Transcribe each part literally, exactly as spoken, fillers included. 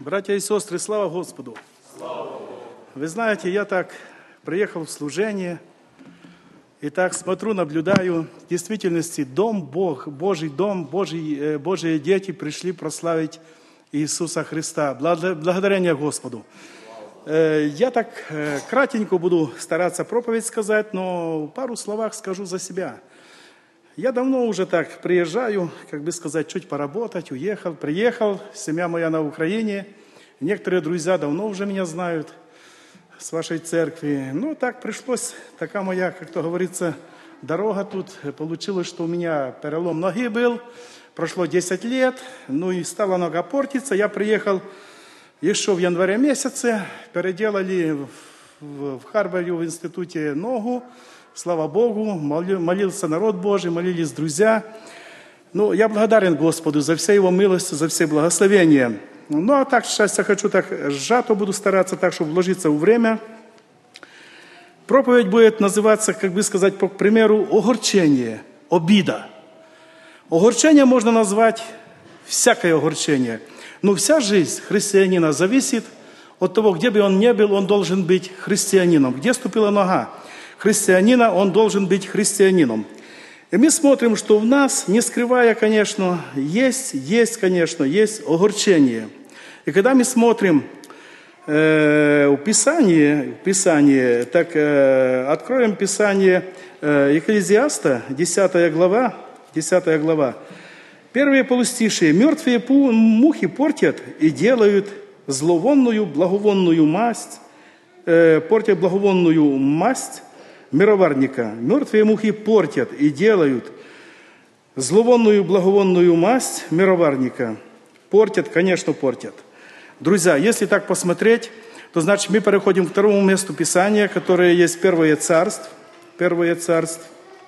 Братья и сестры, слава Господу! Слава! Вы знаете, я так приехал в служение, и так смотрю, наблюдаю, в действительности дом Бог, Божий дом, Божий, Божьи дети пришли прославить Иисуса Христа. Благодарение Господу. Я так кратенько буду стараться проповедь сказать, но в пару словах скажу за себя. Я давно уже так приезжаю, как бы сказать, чуть поработать, уехал, приехал, семья моя на Украине. Некоторые друзья давно уже меня знают с вашей церкви. Ну, так пришлось, такая моя, как то говорится, дорога тут. Получилось, что у меня перелом ноги был, прошло десять лет, ну и стала нога портиться. Я приехал еще в январе месяце, переделали в, в, в Харборе в институте ногу. Слава Богу, молился народ Божий, молились друзья. Ну, я благодарен Господу за все Его милости, за все благословения. Ну, а так, сейчас я хочу так сжато буду стараться, так, чтобы вложиться в время. Проповедь будет называться, как бы сказать, по примеру, огорчение, обида. Огорчение можно назвать всякое огорчение. Но вся жизнь христианина зависит от того, где бы он ни был, он должен быть христианином. Где ступила нога христианина, он должен быть христианином. И мы смотрим, что в нас, не скрывая, конечно, есть, есть, конечно, есть огорчение. И когда мы смотрим э, в Писании, в Писании, так э, откроем Писание э, Екклезиаста, десятая глава, десятая глава. Первые полустишие. «Мертвые мухи портят и делают зловонную, благовонную масть, э, портят благовонную масть мироварника. Мертвые мухи портят и делают зловонную, благовонную масть мироварника». Портят, конечно, портят. Друзья, если так посмотреть, то значит мы переходим к второму месту Писания, которое есть Первое Царство. Первое Царство.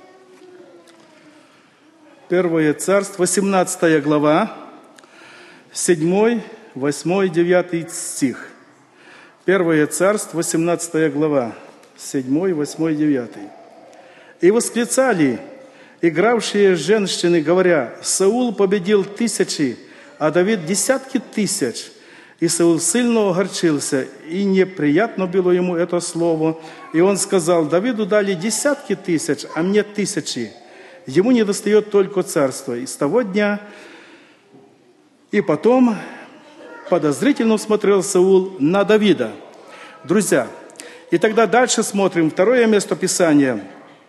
Первое Царство, восемнадцатая глава, седьмой, восьмой, девятый стих. Первое Царство, восемнадцатая глава, седьмой, восьмой, девятый. «И восклицали игравшие женщины, говоря: Саул победил тысячи, а Давид десятки тысяч. И Саул сильно огорчился, и неприятно было ему это слово. И он сказал: Давиду дали десятки тысяч, а мне тысячи. Ему не достает только царства. И с того дня, и потом подозрительно смотрел Саул на Давида». Друзья, и тогда дальше смотрим второе место Писания.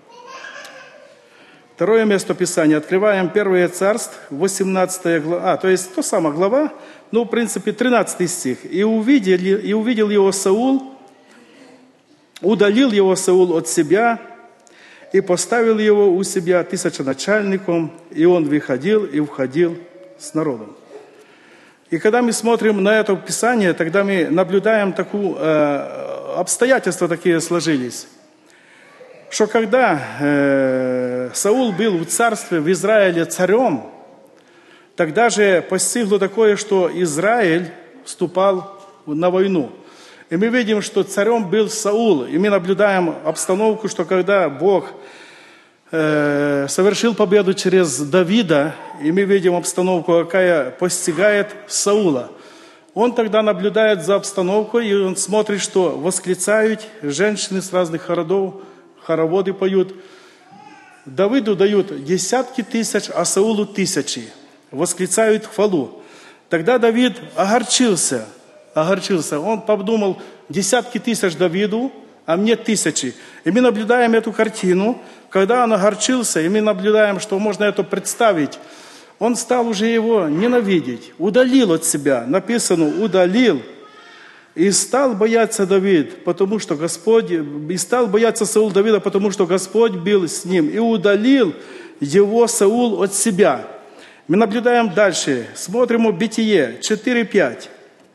Второе место Писания. Открываем Первое Царство, восемнадцатая глава. А, то есть то самая глава, ну, в принципе, тринадцатый стих. «И увидел, и увидел его Саул, удалил его Саул от себя, и поставил его у себя тысяченачальником, и он выходил и входил с народом». И когда мы смотрим на это Писание, тогда мы наблюдаем такую, э, обстоятельства такие сложились, что когда э, Саул был в царстве в Израиле царем, тогда же постигло такое, что Израиль вступал на войну. И мы видим, что царем был Саул. И мы наблюдаем обстановку, что когда Бог э, совершил победу через Давида, и мы видим обстановку, какая постигает Саула. Он тогда наблюдает за обстановкой, и он смотрит, что восклицают женщины с разных городов, хороводы поют. Давиду дают десятки тысяч, а Саулу тысячи. Восклицают хвалу. Тогда Давид огорчился. Огорчился. Он подумал: десятки тысяч Давиду, а мне тысячи. И мы наблюдаем эту картину, когда он огорчился, и мы наблюдаем, что можно это представить. Он стал уже его ненавидеть, удалил от себя. Написано: удалил. И стал бояться Давид, потому что Господь, и стал бояться Саул Давида, потому что Господь был с ним. И удалил его Саул от себя. Мы наблюдаем дальше. Смотрим у Бытие четыре пять.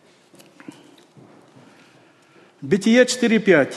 Бытие четыре пять.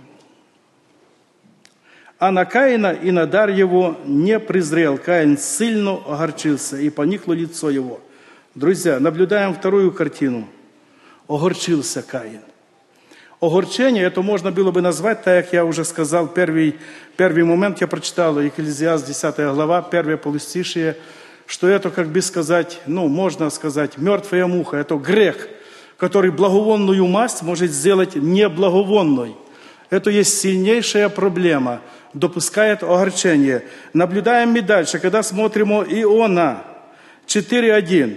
«А на Каина и на дар его не презрел. Каин сильно огорчился, и поникло лицо его». Друзья, наблюдаем вторую картину. Огорчился Каин. Огорчение, это можно было бы назвать, так как я уже сказал, первый, первый момент я прочитал, Екклезиаст, десятая глава, первое полустишие, что это, как бы сказать, ну, можно сказать, мертвая муха, это грех. который благовонную мазь может сделать неблаговонной. Это есть сильнейшая проблема. Допускает огорчение. Наблюдаем мы дальше, когда смотрим о Иона четыре один.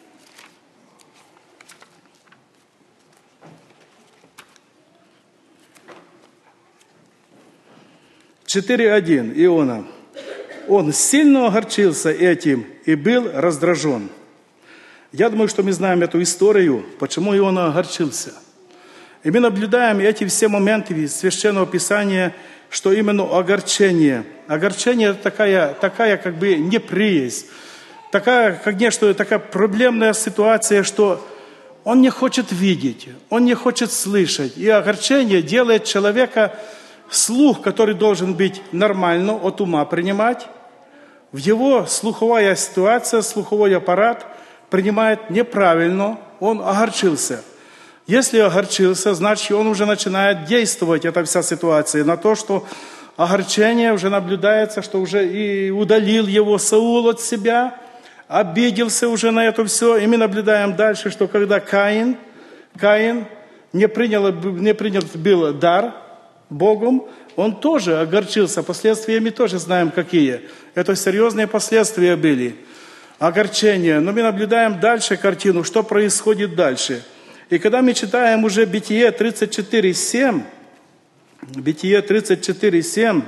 четыре один Иона. Он сильно огорчился этим и был раздражен. Я думаю, что мы знаем эту историю, почему Иона огорчился. И мы наблюдаем эти все моменты из Священного Писания, что именно огорчение. Огорчение – это такая, такая как бы неприязнь. Такая, конечно, такая проблемная ситуация, что он не хочет видеть, он не хочет слышать. И огорчение делает человека, слух, который должен быть нормально, от ума принимать, в его слуховая ситуация, слуховой аппарат принимает неправильно, он огорчился. Если огорчился, значит, он уже начинает действовать, эта вся ситуация, на то, что огорчение уже наблюдается, что уже и удалил его Саул от себя, обиделся уже на это все. И мы наблюдаем дальше, что когда Каин, Каин не принял, не принял был дар Богом, он тоже огорчился. Последствия мы тоже знаем, какие. Это серьезные последствия были. Огорчение. Но мы наблюдаем дальше картину, что происходит дальше. И когда мы читаем уже Бытие тридцать четыре семь, Бытие тридцать четыре семь,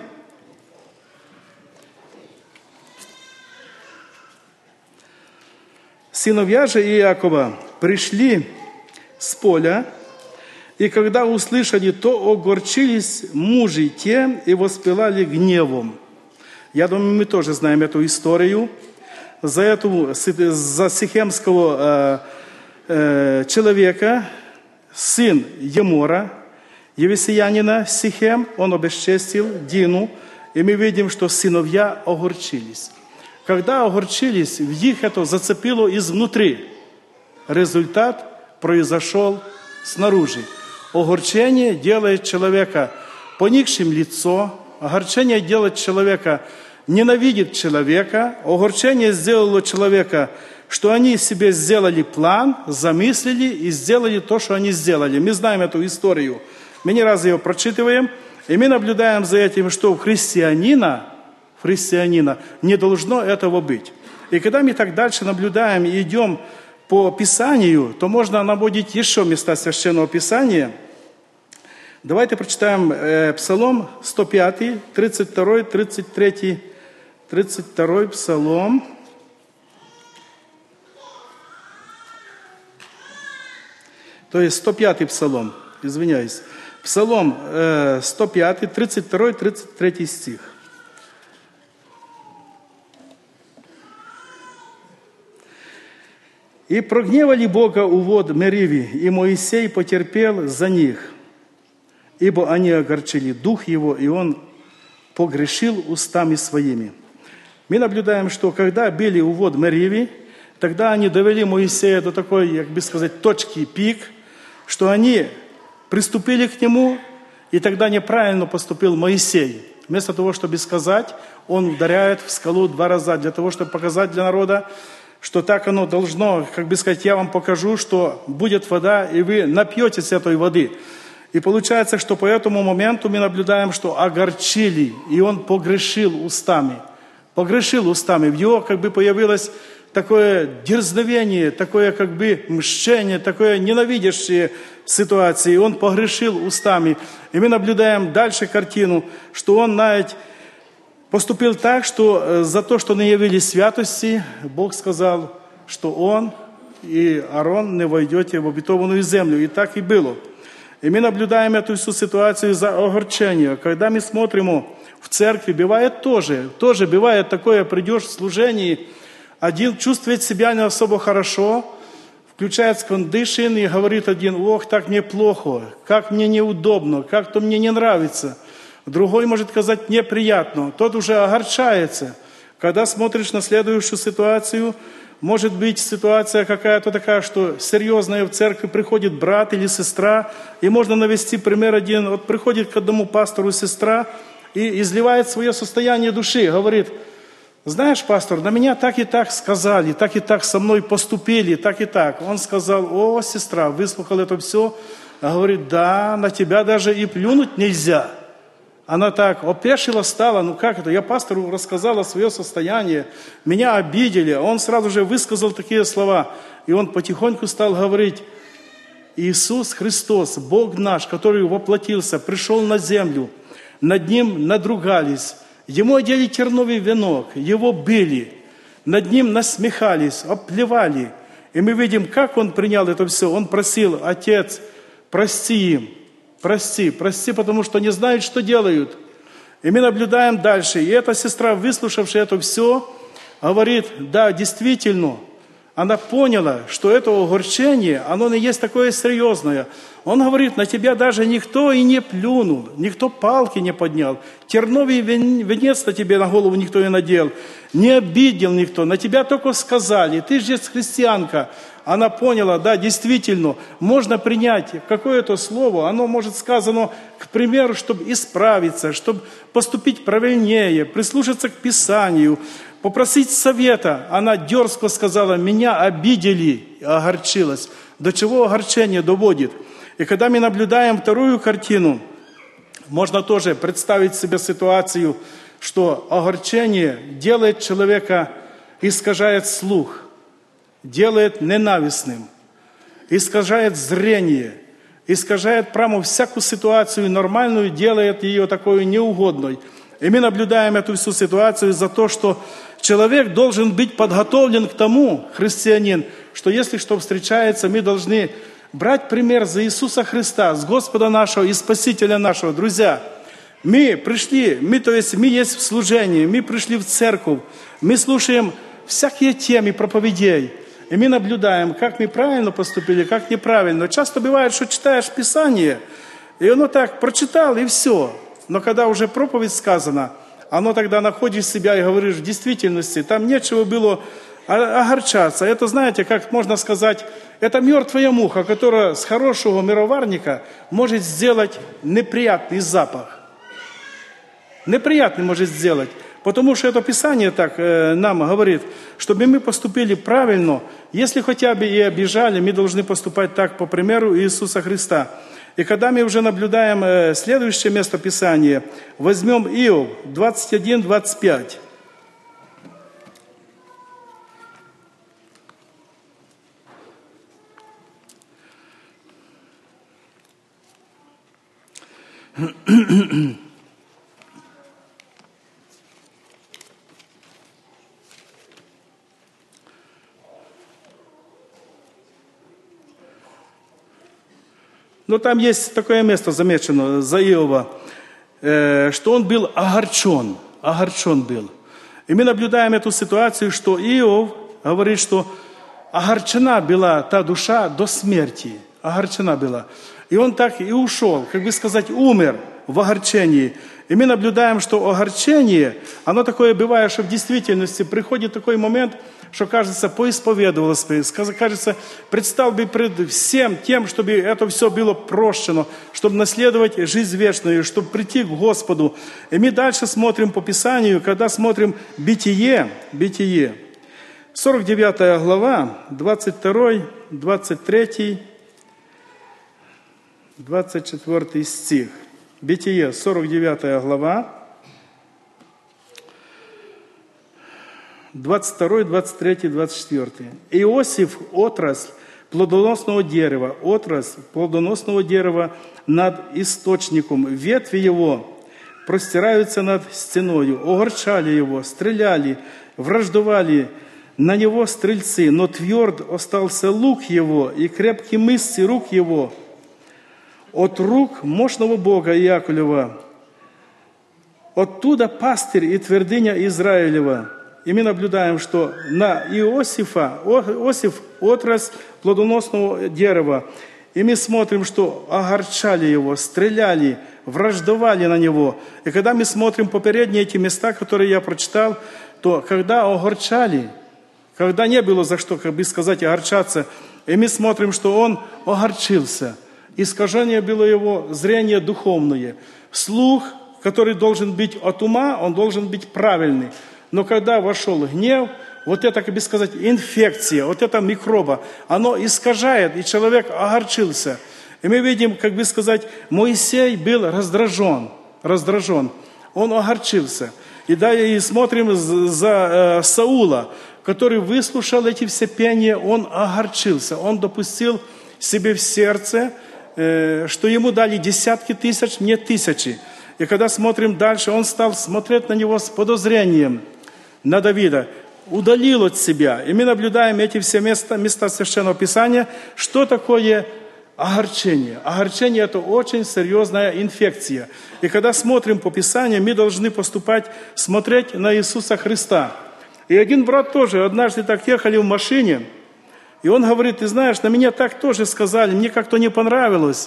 сыновья же Иакова пришли с поля, и когда услышали, то огорчились мужи те и воспылали гневом. Я думаю, мы тоже знаем эту историю. За, эту, за сихемского э, э, человека, сын Емора, Евесиянина Сихем, он обесчестил Дину, и мы видим, что сыновья огорчились. Когда огорчились, в них это зацепило изнутри. Результат произошел снаружи. Огорчение делает человека поникшим лицо, огорчение делает человека, ненавидит человека, огорчение сделало человека, что они себе сделали план, замыслили и сделали то, что они сделали. Мы знаем эту историю, мы не раз ее прочитываем, и мы наблюдаем за этим, что у христианина, у христианина не должно этого быть. И когда мы так дальше наблюдаем и идем по Писанию, то можно наводить еще места Священного Писания. Давайте прочитаем э, Псалом сто пять, тридцать два, тридцать три, тридцать второй Псалом. То есть сто пятый Псалом, извиняюсь. Псалом э, сто пять, тридцать два, тридцать три стих. «И прогневали Бога у вод Мериви, и Моисей потерпел за них, ибо они огорчили дух его, и он погрешил устами своими». Мы наблюдаем, что когда были у вод Мериви, тогда они довели Моисея до такой, как бы сказать, точки пик, что они приступили к нему, и тогда неправильно поступил Моисей. Вместо того, чтобы сказать, он ударяет в скалу два раза, для того, чтобы показать для народа, что так оно должно, как бы сказать, я вам покажу, что будет вода, и вы напьетесь этой воды. И получается, что по этому моменту мы наблюдаем, что огорчили, и он погрешил устами. Погрешил устами. В него как бы появилось такое дерзновение, такое как бы мщение, такое ненавидящее ситуации. И он погрешил устами. И мы наблюдаем дальше картину, что он, знаете, поступил так, что за то, что не явились святости, Бог сказал, что он и Аарон не войдете в обетованную землю. И так и было. И мы наблюдаем эту всю ситуацию за огорчение. Когда мы смотрим в церкви, бывает тоже, тоже бывает такое, придешь в служении, один чувствует себя не особо хорошо, включает кондишн и говорит один: ох, так мне плохо, как мне неудобно, как-то мне не нравится. Другой может сказать: неприятно. Тот уже огорчается. Когда смотришь на следующую ситуацию, может быть ситуация какая-то такая, что серьезная, в церкви приходит брат или сестра, и можно навести пример один. Вот приходит к одному пастору сестра и изливает свое состояние души, говорит: знаешь, пастор, на меня так и так сказали, так и так со мной поступили, так и так. Он сказал: о, сестра, выслушал это все, а говорит: да, на тебя даже и плюнуть нельзя. Она так опешила стала: ну как это, я пастору рассказала свое состояние, меня обидели. Он сразу же высказал такие слова, и он потихоньку стал говорить: Иисус Христос, Бог наш, который воплотился, пришел на землю, над Ним надругались, Ему одели терновый венок, Его били, над Ним насмехались, оплевали. И мы видим, как Он принял это все. Он просил: Отец, прости им, прости, прости, потому что не знают, что делают. И мы наблюдаем дальше. И эта сестра, выслушавшая это все, говорит: да, действительно, она поняла, что это огорчение, оно не есть такое серьезное. Он говорит: на тебя даже никто и не плюнул, никто палки не поднял, терновый венец на тебе на голову никто не надел, не обидел никто, на тебя только сказали: ты же христианка. Она поняла: да, действительно, можно принять какое-то слово, оно может сказано, к примеру, чтобы исправиться, чтобы поступить правильнее, прислушаться к Писанию, попросить совета. Она дерзко сказала: меня обидели, и огорчилась. До чего огорчение доводит? И когда мы наблюдаем вторую картину, можно тоже представить себе ситуацию, что огорчение делает человека, искажает слух, делает ненавистным, искажает зрение, искажает прямо всякую ситуацию нормальную, делает ее такой неугодной. И мы наблюдаем эту всю ситуацию за то, что человек должен быть подготовлен к тому, христианин, что если что встречается, мы должны брать пример за Иисуса Христа, с Господа нашего и Спасителя нашего. Друзья, мы пришли, мы, то есть мы есть в служении, мы пришли в церковь, мы слушаем всякие темы проповедей, и мы наблюдаем, как мы правильно поступили, как неправильно. Часто бывает, что читаешь Писание, и оно так прочитал, и все. Но когда уже проповедь сказана, оно тогда находишь себя и говоришь: в действительности, там нечего было огорчаться. Это, знаете, как можно сказать, это мертвая муха, которая с хорошего мироварника может сделать неприятный запах. Неприятный может сделать. Потому что это Писание так э, нам говорит, чтобы мы поступили правильно, если хотя бы и обижали, мы должны поступать так по примеру Иисуса Христа. И когда мы уже наблюдаем э, следующее место Писания, возьмем Иов двадцать один двадцать пять. Но там есть такое место замечено за Иова, э, что он был огорчен, огорчен был. И мы наблюдаем эту ситуацию, что Иов говорит, что огорчена была та душа до смерти, огорчена была. И он так и ушел, как бы сказать, умер в огорчении. И мы наблюдаем, что огорчение, оно такое бывает, что в действительности приходит такой момент, что, кажется, поисповедовалось, кажется, предстал бы пред всем тем, чтобы это все было прощено, чтобы наследовать жизнь вечную, чтобы прийти к Господу. И мы дальше смотрим по Писанию, когда смотрим Бытие, Бытие, сорок девятая глава, двадцать второй, двадцать третий, двадцать четвёртый стих. Бытие, сорок девятая глава, двадцать второй, двадцать третий, двадцать четвёртый. Иосиф – отрасль плодоносного дерева, отрасль плодоносного дерева над источником. Ветви его простираются над стеною, огорчали его, стреляли, враждовали на него стрельцы, но тверд остался лук его, и крепкие мышцы рук его. От рук мощного Бога Иаковлева, оттуда пастырь и твердыня Израилева. И мы наблюдаем, что на Иосифа, Иосиф – отрасль плодоносного дерева. И мы смотрим, что огорчали его, стреляли, враждовали на него. И когда мы смотрим попередние эти места, которые я прочитал, то когда огорчали, когда не было за что, как бы сказать, огорчаться, и мы смотрим, что он огорчился. Искажение было его зрение духовное. Слух, который должен быть от ума, он должен быть правильный. Но когда вошел гнев, вот это, как бы сказать, инфекция, вот это микроба, оно искажает, и человек огорчился. И мы видим, как бы сказать, Моисей был раздражен, раздражен, он огорчился. И да, и смотрим за э, Саула, который выслушал эти все пения, он огорчился, он допустил себе в сердце, э, что ему дали десятки тысяч, не тысячи. И когда смотрим дальше, он стал смотреть на него с подозрением, на Давида, удалил от себя. И мы наблюдаем эти все места, места Священного Писания, что такое огорчение. Огорчение – это очень серьезная инфекция. И когда смотрим по Писанию, мы должны поступать, смотреть на Иисуса Христа. И один брат тоже, однажды так ехали в машине, и он говорит, ты знаешь, на меня так тоже сказали, мне как-то не понравилось.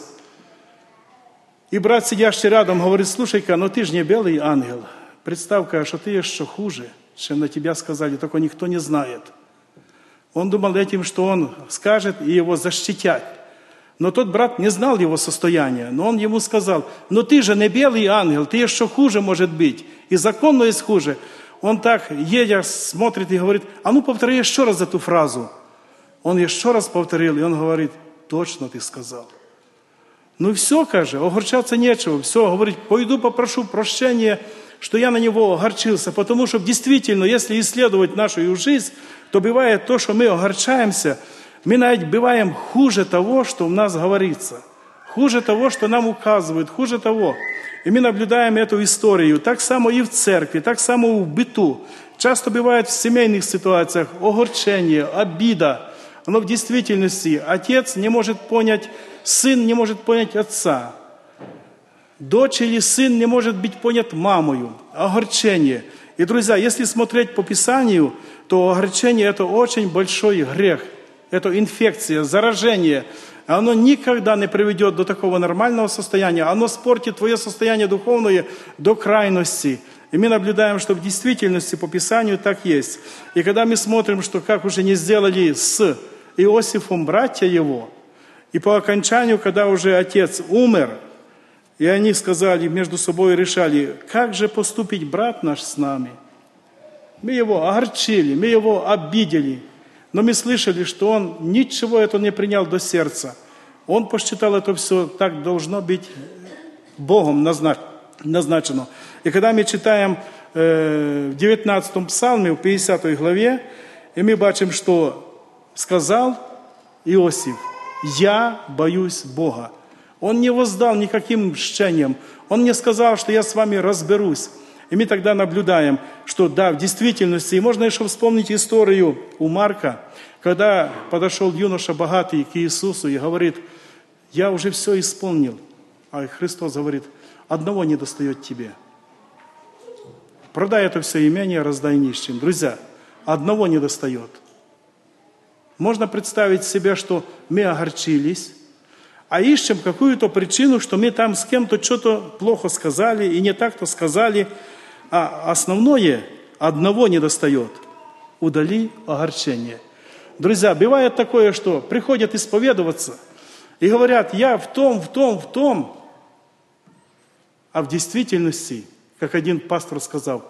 И брат, сидящий рядом, говорит, слушай-ка, но ты же не белый ангел. Представь-ка, что ты еще хуже, чем на тебя сказали, только никто не знает. Он думал этим, что он скажет, и его защитят. Но тот брат не знал его состояния, но он ему сказал, но ты же не белый ангел, ты еще хуже может быть, и законно есть хуже. Он так, едя, смотрит и говорит, а ну повтори еще раз эту фразу. Он еще раз повторил, и он говорит, точно ты сказал. Ну и все, каже, огорчаться нечего, все, говорит, пойду попрошу прощения, что я на него огорчился, потому что действительно, если исследовать нашу жизнь, то бывает то, что мы огорчаемся, мы навіть бываем хуже того, что у нас говорится, хуже того, что нам указывают, хуже того. И мы наблюдаем эту историю, так само и в церкви, так само и в быту. Часто бывает в семейных ситуациях огорчение, обида. Но в действительности отец не может понять, сын не может понять отца. Дочь или сын не может быть понят мамою. Огорчение. И, друзья, если смотреть по Писанию, то огорчение – это очень большой грех. Это инфекция, заражение. Оно никогда не приведет до такого нормального состояния. Оно спортит твое состояние духовное до крайности. И мы наблюдаем, что в действительности по Писанию так есть. И когда мы смотрим, что как уже не сделали с Иосифом братья его, и по окончанию, когда уже отец умер, и они сказали, между собой решали, как же поступить брат наш с нами? Мы его огорчили, мы его обидели. Но мы слышали, что он ничего этого не принял до сердца. Он посчитал это все, так должно быть Богом назначено. И когда мы читаем э, в девятнадцатом псалме, в пятидесятой главе, и мы бачим, что сказал Иосиф, «Я боюсь Бога». Он не воздал никаким мщением. Он не сказал, что я с вами разберусь. И мы тогда наблюдаем, что да, в действительности, и можно еще вспомнить историю у Марка, когда подошел юноша богатый к Иисусу и говорит, я уже все исполнил. А Христос говорит, одного не достает тебе. Продай это все имение, раздай нищим. Друзья, одного не достает. Можно представить себе, что мы огорчились, а ищем какую-то причину, что мы там с кем-то что-то плохо сказали и не так-то сказали, а основное одного не достает. Удали огорчение. Друзья, бывает такое, что приходят исповедоваться и говорят, я в том, в том, в том, а в действительности, как один пастор сказал,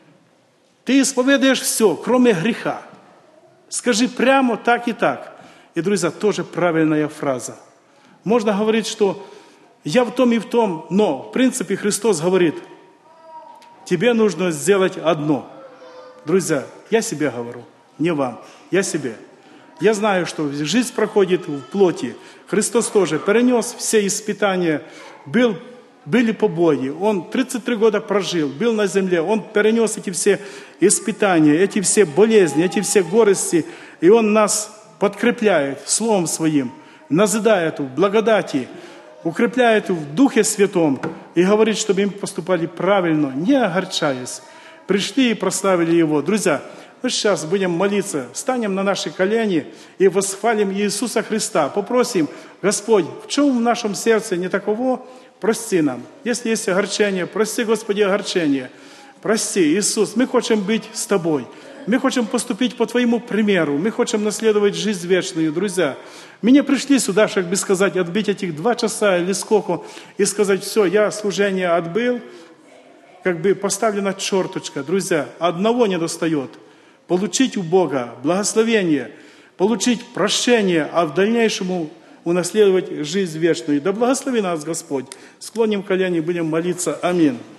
ты исповедуешь все, кроме греха. Скажи прямо так и так. И, друзья, тоже правильная фраза. Можно говорить, что я в том и в том, но, в принципе, Христос говорит, тебе нужно сделать одно. Друзья, я себе говорю, не вам, я себе. Я знаю, что жизнь проходит в плоти. Христос тоже перенес все испытания, был, были побои. Он тридцать три года прожил, был на земле. Он перенес эти все испытания, эти все болезни, эти все горести. И Он нас подкрепляет Словом Своим, назидает в благодати, укрепляет в Духе Святом и говорит, чтобы мы поступали правильно, не огорчаясь. Пришли и прославили Его. Друзья, мы сейчас будем молиться, встанем на наши колени и восхвалим Иисуса Христа. Попросим, Господь, в чем в нашем сердце не таково, прости нам. Если есть огорчение, прости, Господи, огорчение. Прости, Иисус, мы хотим быть с Тобой. Мы хотим поступить по Твоему примеру. Мы хотим наследовать жизнь вечную, друзья. Мы не пришли сюда, чтобы сказать, отбить этих два часа или сколько, и сказать, все, я служение отбыл, как бы поставлена черточка. Друзья, одного не достает. Получить у Бога благословение, получить прощение, а в дальнейшем унаследовать жизнь вечную. Да благослови нас Господь. Склоним колени, будем молиться. Аминь.